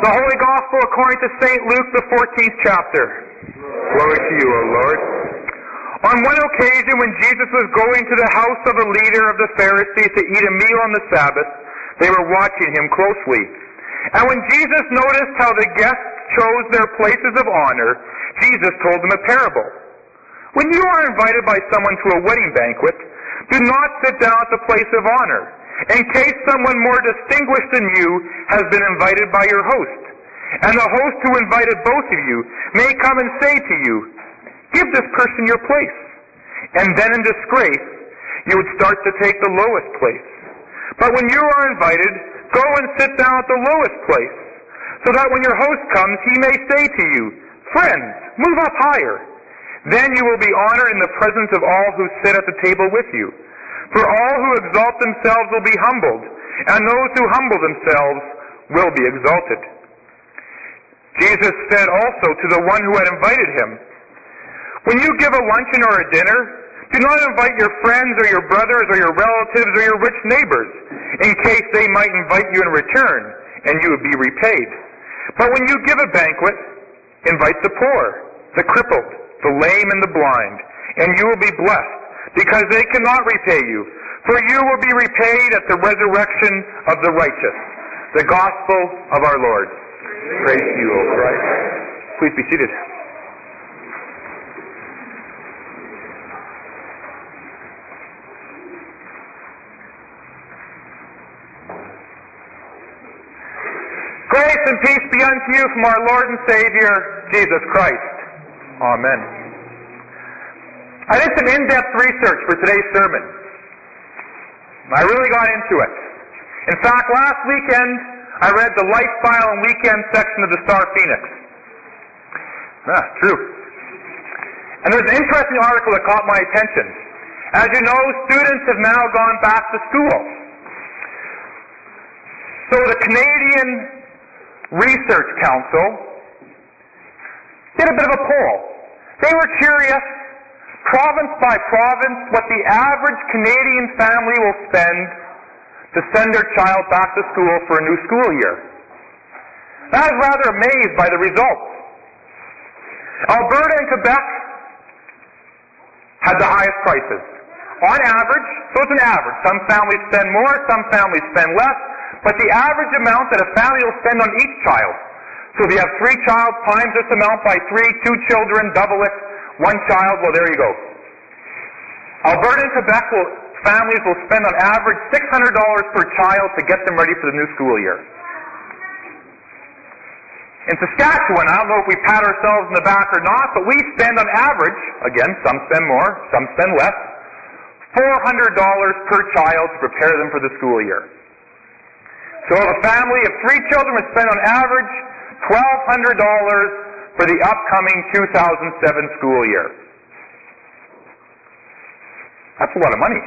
The Holy Gospel according to St. Luke, the 14th chapter. Glory to you, O Lord. On one occasion, when Jesus was going to the house of a leader of the Pharisees to eat a meal on the Sabbath, they were watching him closely. And when Jesus noticed how the guests chose their places of honor, Jesus told them a parable. When you are invited by someone to a wedding banquet, do not sit down at the place of honor, in case someone more distinguished than you has been invited by your host. And the host who invited both of you may come and say to you, give this person your place. And then in disgrace, you would start to take the lowest place. But when you are invited, go and sit down at the lowest place, so that when your host comes, he may say to you, friends, move up higher. Then you will be honored in the presence of all who sit at the table with you. For all who exalt themselves will be humbled, and those who humble themselves will be exalted. Jesus said also to the one who had invited him, when you give a luncheon or a dinner, do not invite your friends or your brothers or your relatives or your rich neighbors, in case they might invite you in return, and you would be repaid. But when you give a banquet, invite the poor, the crippled, the lame, and the blind, and you will be blessed, because they cannot repay you, for you will be repaid at the resurrection of the righteous. The Gospel of our Lord. Praise to you, O Christ. Please be seated. Grace and peace be unto you from our Lord and Savior, Jesus Christ. Amen. I did some in-depth research for today's sermon. I really got into it. In fact, last weekend, I read the Lifestyle and Weekend section of the Star Phoenix. True. And there's an interesting article that caught my attention. As you know, students have now gone back to school. So the Canadian Research Council did a bit of a poll. They were curious, province by province, what the average Canadian family will spend to send their child back to school for a new school year. I was rather amazed by the results. Alberta and Quebec had the highest prices. On average, so it's an average. Some families spend more, some families spend less, but the average amount that a family will spend on each child. So if you have 3 child, times this amount by 3, 2 children, double it, 1 child, well there you go. Alberta and Quebec families will spend on average $600 per child to get them ready for the new school year. In Saskatchewan, I don't know if we pat ourselves in the back or not, but we spend on average, again, some spend more, some spend less, $400 per child to prepare them for the school year. So a family of 3 children would spend on average $1,200 for the upcoming 2007 school year. That's a lot of money.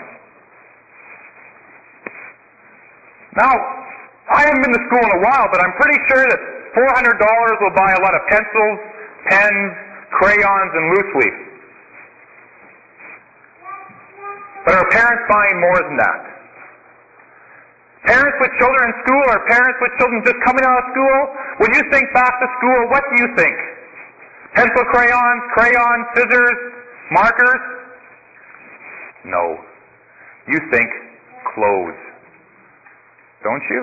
Now, I haven't been to school in a while, but I'm pretty sure that $400 will buy a lot of pencils, pens, crayons, and loose leaf. But are parents buying more than that? Parents with children in school or parents with children just coming out of school, when you think back to school, what do you think? Pencil crayons, scissors, markers? No. You think clothes. Don't you?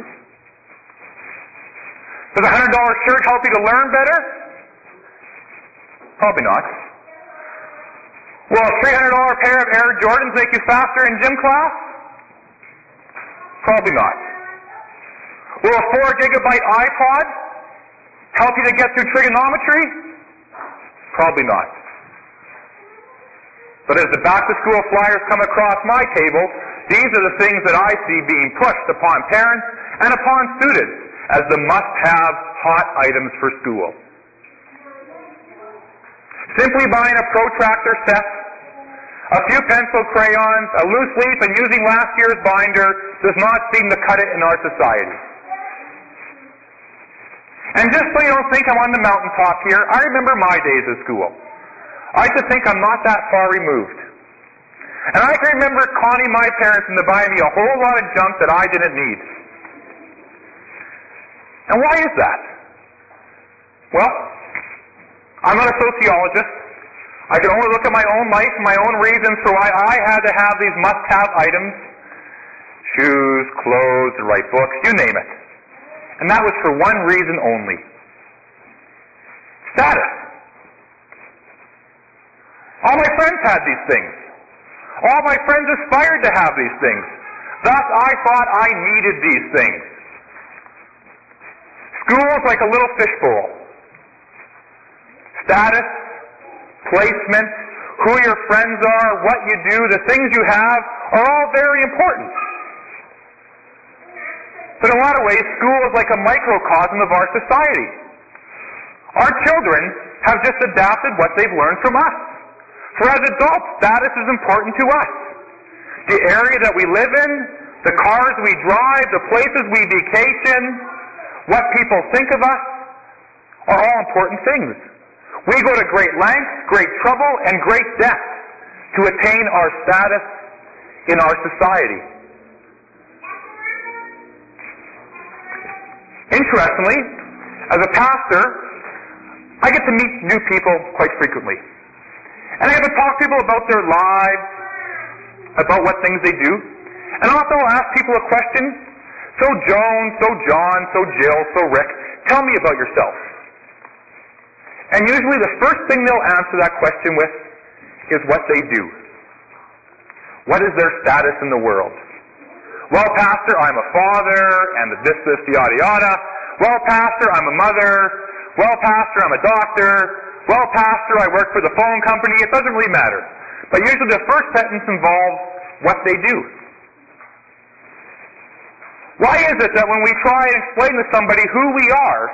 Does a $100 shirt help you to learn better? Probably not. Will a $300 pair of Air Jordans make you faster in gym class? Probably not. Will a 4-gigabyte iPod help you to get through trigonometry? Probably not. But as the back-to-school flyers come across my table, these are the things that I see being pushed upon parents and upon students as the must-have hot items for school. Simply buying a protractor set, a few pencil crayons, a loose leaf, and using last year's binder does not seem to cut it in our society. And just so you don't think I'm on the mountaintop here, I remember my days of school. I used to think I'm not that far removed. And I can remember conning my parents into buying me a whole lot of junk that I didn't need. And why is that? Well, I'm not a sociologist. I can only look at my own life and my own reasons for why I had to have these must-have items. Shoes, clothes, the right books, you name it. And that was for one reason only. Status. All my friends had these things. All my friends aspired to have these things. Thus, I thought I needed these things. School is like a little fishbowl. Status, placement, who your friends are, what you do, the things you have are all very important. But in a lot of ways, school is like a microcosm of our society. Our children have just adapted what they've learned from us. For as adults, status is important to us. The area that we live in, the cars we drive, the places we vacation, what people think of us, are all important things. We go to great lengths, great trouble, and great depth to attain our status in our society. Interestingly, as a pastor, I get to meet new people quite frequently. And I get to talk to people about their lives, about what things they do. And often I'll ask people a question. So Joan, so John, so Jill, so Rick, tell me about yourself. And usually the first thing they'll answer that question with is what they do. What is their status in the world? Well, Pastor, I'm a father, and this, yada, yada. Well, Pastor, I'm a mother. Well, Pastor, I'm a doctor. Well, Pastor, I work for the phone company. It doesn't really matter. But usually the first sentence involves what they do. Why is it that when we try and explain to somebody who we are,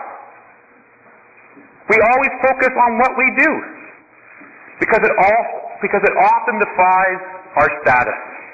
we always focus on what we do? Because it often defies our status.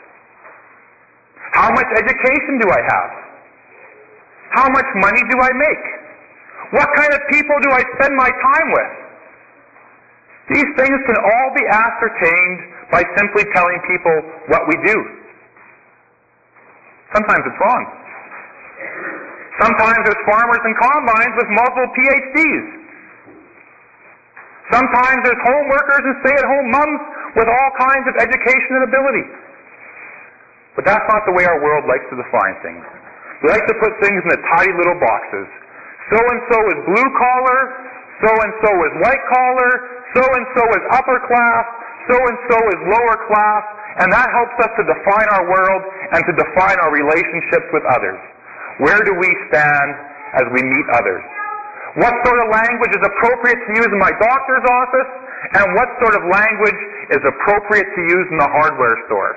How much education do I have? How much money do I make? What kind of people do I spend my time with? These things can all be ascertained by simply telling people what we do. Sometimes it's wrong. Sometimes there's farmers and combines with multiple PhDs. Sometimes there's home workers and stay-at-home moms with all kinds of education and ability. But that's not the way our world likes to define things. We like to put things into tidy little boxes. So-and-so is blue-collar, so-and-so is white-collar, so-and-so is upper class, so-and-so is lower class, and that helps us to define our world and to define our relationships with others. Where do we stand as we meet others? What sort of language is appropriate to use in my doctor's office, and what sort of language is appropriate to use in the hardware store?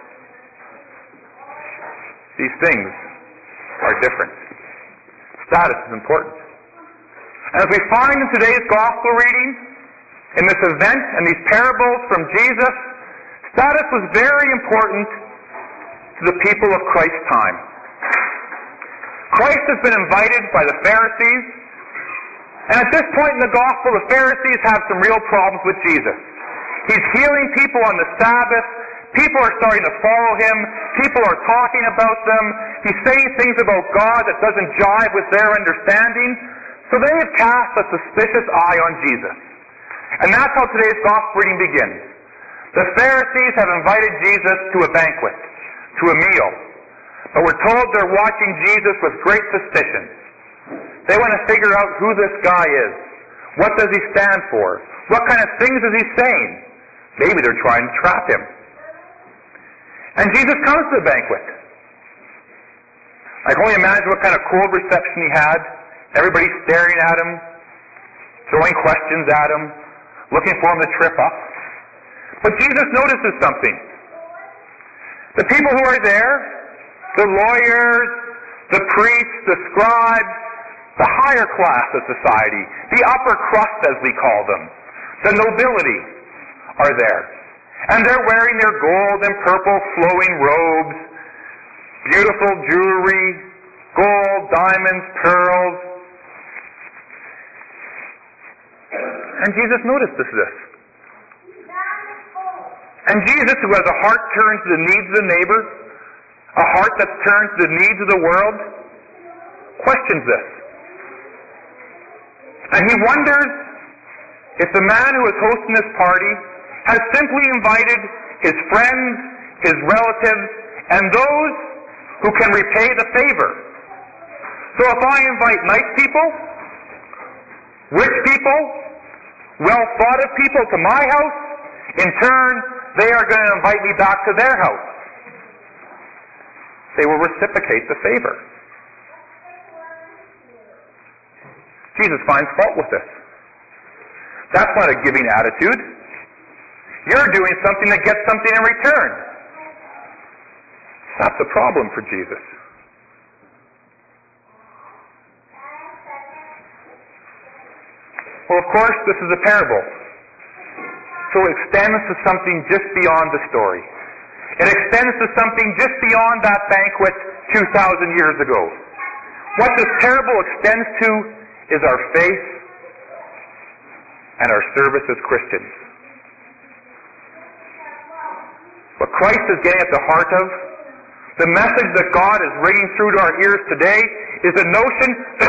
These things are different. Status is important. And as we find in today's gospel reading, in this event and these parables from Jesus, status was very important to the people of Christ's time. Christ has been invited by the Pharisees, and at this point in the gospel, the Pharisees have some real problems with Jesus. He's healing people on the Sabbath. People are starting to follow him. People are talking about them. He's saying things about God that doesn't jive with their understanding. So they have cast a suspicious eye on Jesus. And that's how today's gospel reading begins. The Pharisees have invited Jesus to a banquet, to a meal. But we're told they're watching Jesus with great suspicion. They want to figure out who this guy is. What does he stand for? What kind of things is he saying? Maybe they're trying to trap him. And Jesus comes to the banquet. I can only imagine what kind of cold reception he had. Everybody staring at him, throwing questions at him, looking for him to trip up. But Jesus notices something. The people who are there, the lawyers, the priests, the scribes, the higher class of society, the upper crust as we call them, the nobility are there. And they're wearing their gold and purple flowing robes, beautiful jewelry, gold, diamonds, pearls. And Jesus notices this. And Jesus, who has a heart turned to the needs of the neighbor, a heart that's turned to the needs of the world, questions this. And he wonders if the man who is hosting this party has simply invited his friends, his relatives, and those who can repay the favor. So if I invite nice people, rich people, well-thought-of people to my house, in turn, they are going to invite me back to their house. They will reciprocate the favor. Jesus finds fault with this. That's not a giving attitude. You're doing something to get something in return. That's a problem for Jesus. Well, of course, this is a parable. So it extends to something just beyond the story. It extends to something just beyond that banquet 2,000 years ago. What this parable extends to is our faith and our service as Christians. What Christ is getting at the heart of, the message that God is ringing through to our ears today, is the notion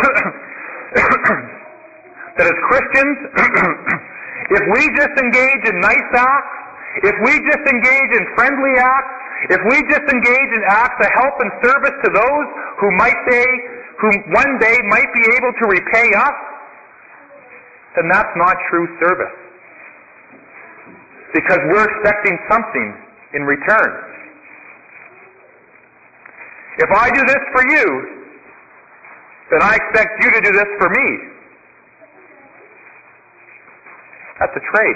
that as Christians, if we just engage in nice acts, if we just engage in friendly acts, if we just engage in acts of help and service to those who one day might be able to repay us, then that's not true service. Because we're expecting something in return. If I do this for you, then I expect you to do this for me. That's a trade.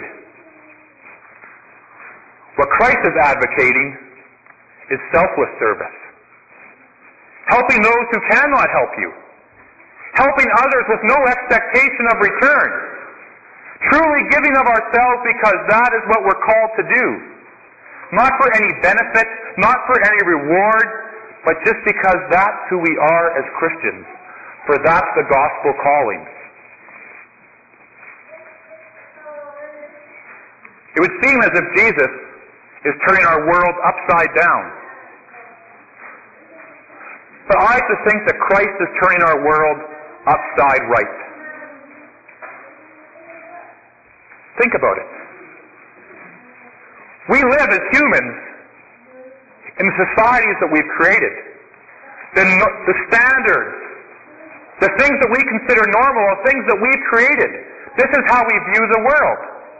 What Christ is advocating is selfless service. Helping those who cannot help you. Helping others with no expectation of return. Truly giving of ourselves because that is what we're called to do. Not for any benefit, not for any reward, but just because that's who we are as Christians. For that's the gospel calling. It would seem as if Jesus is turning our world upside down. But I like to think that Christ is turning our world upside right. Think about it. We live as humans in the societies that we've created. The standards, the things that we consider normal are things that we've created. This is how we view the world.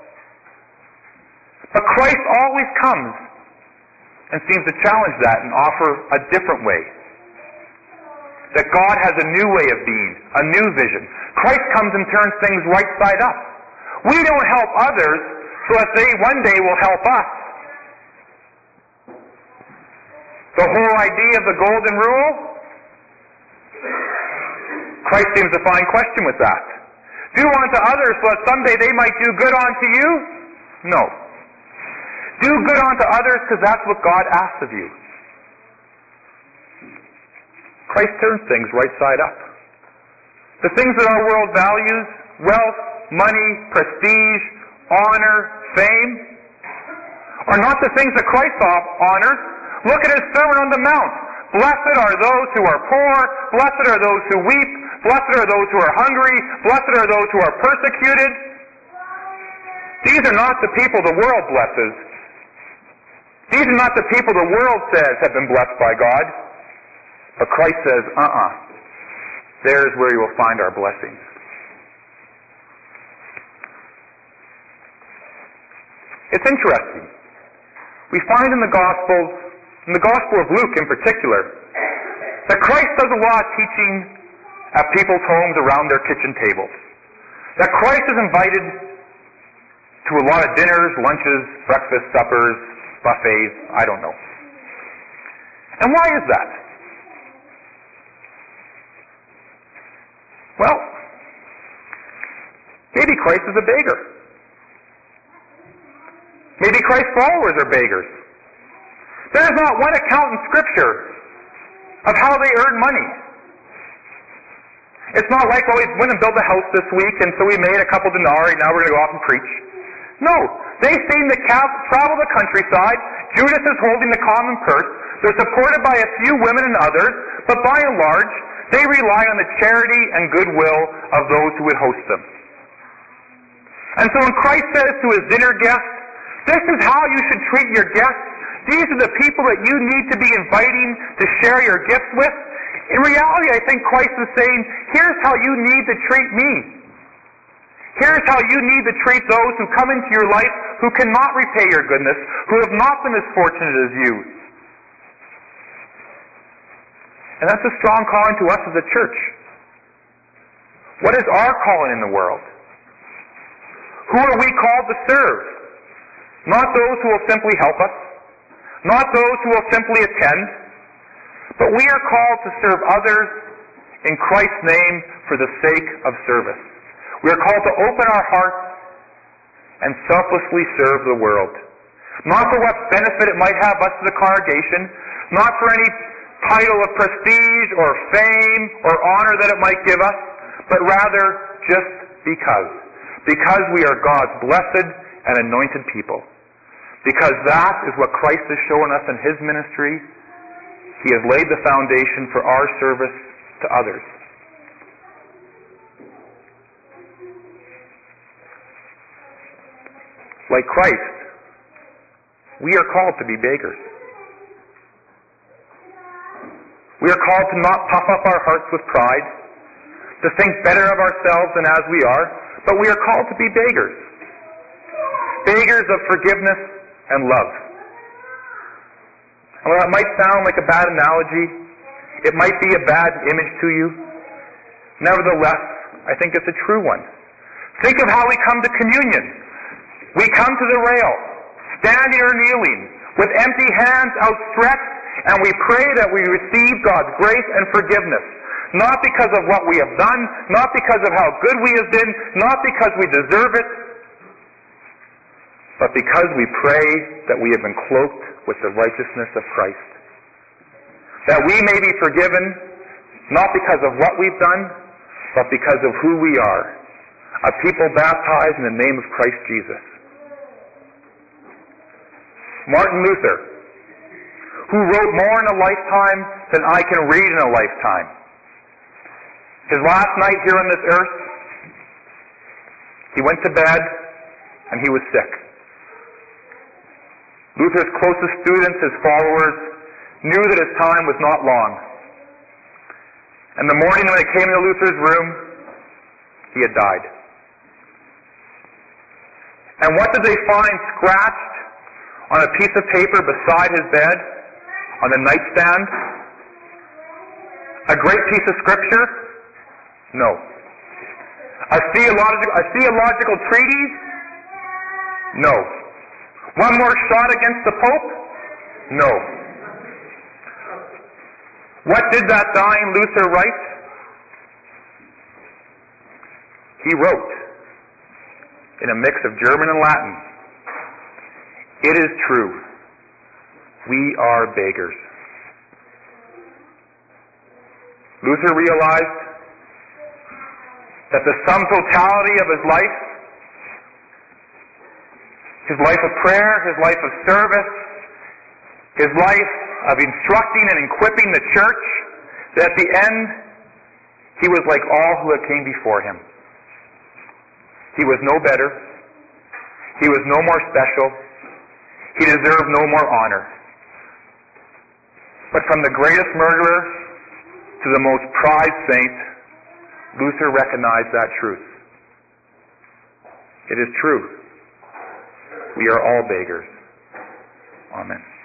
But Christ always comes and seems to challenge that and offer a different way. That God has a new way of being, a new vision. Christ comes and turns things right side up. We don't help others so that they one day will help us. The whole idea of the golden rule, Christ seems to find question with that. Do unto others so that someday they might do good unto you? No. Do good unto others because that's what God asks of you. Christ turns things right side up. The things that our world values, wealth, money, prestige, honor, fame, are not the things that Christ honors. Look at his Sermon on the Mount. Blessed are those who are poor. Blessed are those who weep. Blessed are those who are hungry. Blessed are those who are persecuted. These are not the people the world blesses. These are not the people the world says have been blessed by God. But Christ says, there's where you will find our blessings. It's interesting. We find in the Gospel of Luke in particular, that Christ does a lot of teaching at people's homes around their kitchen tables. That Christ is invited to a lot of dinners, lunches, breakfasts, suppers, buffets, I don't know. And why is that? Well, maybe Christ is a beggar. Maybe Christ's followers are beggars. There's not one account in Scripture of how they earn money. It's not like, well, we went and built a house this week, and so we made a couple denarii, now we're going to go off and preach. No. They seem to travel the countryside. Judas is holding the common purse. They're supported by a few women and others, but by and large, They rely on the charity and goodwill of those who would host them. And so when Christ says to his dinner guests, this is how you should treat your guests, these are the people that you need to be inviting to share your gifts with, in reality, I think Christ is saying, here's how you need to treat me. Here's how you need to treat those who come into your life who cannot repay your goodness, who have not been as fortunate as you. And that's a strong calling to us as a church. What is our calling in the world? Who are we called to serve? Not those who will simply help us, not those who will simply attend, but we are called to serve others in Christ's name for the sake of service. We are called to open our hearts and selflessly serve the world. Not for what benefit it might have us as a congregation, not for any title of prestige or fame or honor that it might give us, but rather just because. Because we are God's blessed and anointed people. Because that is what Christ has shown us in his ministry. He has laid the foundation for our service to others. Like Christ, we are called to be beggars. We are called to not puff up our hearts with pride, to think better of ourselves than as we are, but we are called to be beggars. Beggars of forgiveness and love. And while that might sound like a bad analogy, it might be a bad image to you, nevertheless, I think it's a true one. Think of how we come to communion. We come to the rail, standing or kneeling, with empty hands outstretched, and we pray that we receive God's grace and forgiveness. Not because of what we have done, not because of how good we have been, not because we deserve it, but because we pray that we have been cloaked with the righteousness of Christ. That we may be forgiven, not because of what we've done, but because of who we are, a people baptized in the name of Christ Jesus. Martin Luther, who wrote more in a lifetime than I can read in a lifetime. His last night here on this earth, he went to bed and he was sick. Luther's closest students, his followers, knew that his time was not long. And the morning when they came into Luther's room, he had died. And what did they find scratched on a piece of paper beside his bed, on the nightstand? A great piece of scripture? No. A theological treatise? No. One more shot against the Pope? No. What did that dying Luther write? He wrote, in a mix of German and Latin, "It is true, we are beggars." Luther realized that the sum totality of his life of prayer, his life of service, his life of instructing and equipping the church, that at the end, he was like all who had came before him. He was no better. He was no more special. He deserved no more honor. But from the greatest murderer to the most prized saint, Luther recognized that truth. It is true. We are all beggars. Amen.